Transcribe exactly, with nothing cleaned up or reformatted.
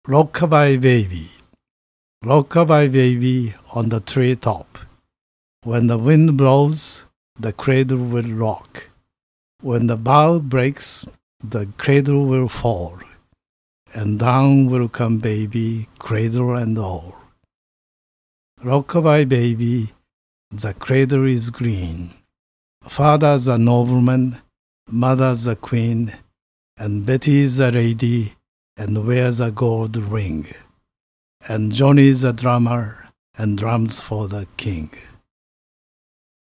Rockabye baby, rockabye baby on the treetop. When the wind blows, the cradle will rock. When the bough breaks, the cradle will fall. And down will come baby, cradle and all. Rockabye baby, the cradle is green. Father's a nobleman, mother's a queen, and Betty's a lady and wears a gold ring. And Johnny's a drummer and drums for the king.